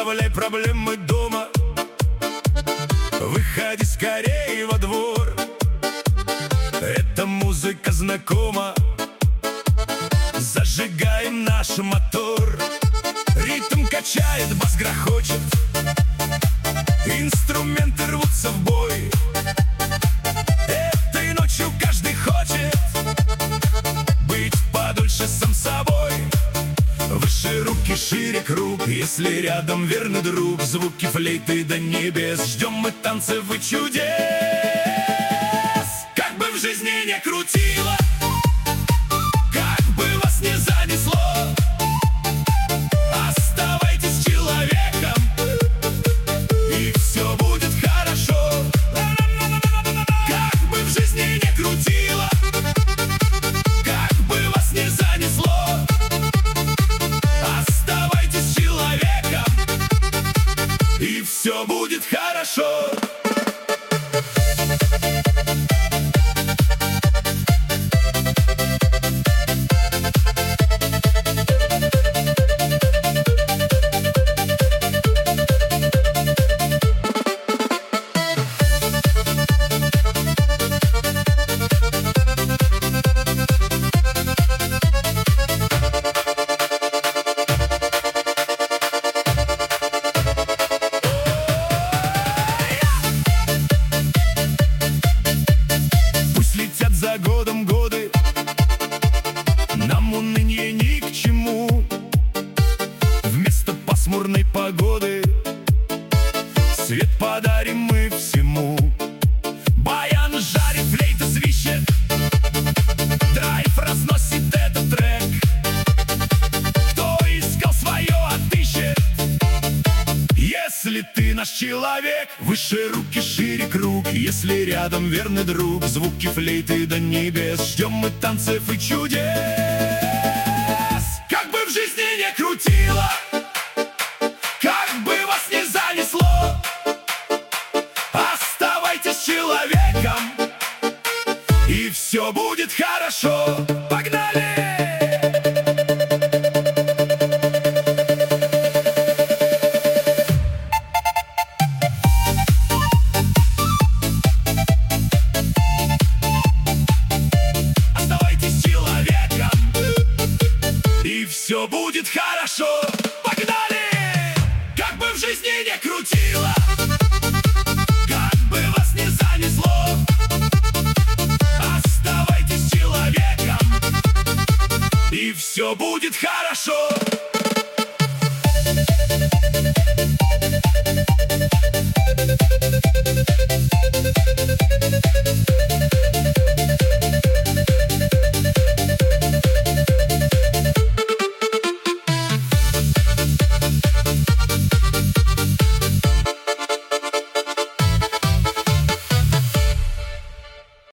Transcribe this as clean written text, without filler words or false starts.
оставляй проблемы дома, выходи скорее во двор. Эта музыка знакома, зажигаем наш мотор. Ритм качает, бас грохочет, инструменты рвутся в бой. Этой ночью каждый хочет быть подольше сам собой. Выше руки, шире круг, если рядом верный друг. Звуки флейты до небес, ждем мы танцев и чудес. Как бы в жизни не крутило, как бы вас не занесло, оставайтесь человеком, и все будет хорошо. Как бы в жизни не крутило, как бы вас не занесло, оставайтесь человеком, и все будет хорошо. Летят за годом годы, нам уныние ни к чему. Вместо пасмурной погоды свет подарим мы всему. Баян жарит, флейта свищет, драйв разносит этот трек. Кто искал свое, отыщет, если ты наш человек. Выше руки, шире круг, если рядом верный друг. Звуки флейты до небес, ждем мы танцев и чудес. Как бы в жизни не крутило, как бы вас не занесло, оставайтесь человеком, и все будет хорошо. Погнали! Все будет хорошо, погнали! Как бы в жизни не крутило, как бы вас не занесло, оставайтесь человеком, и все будет хорошо.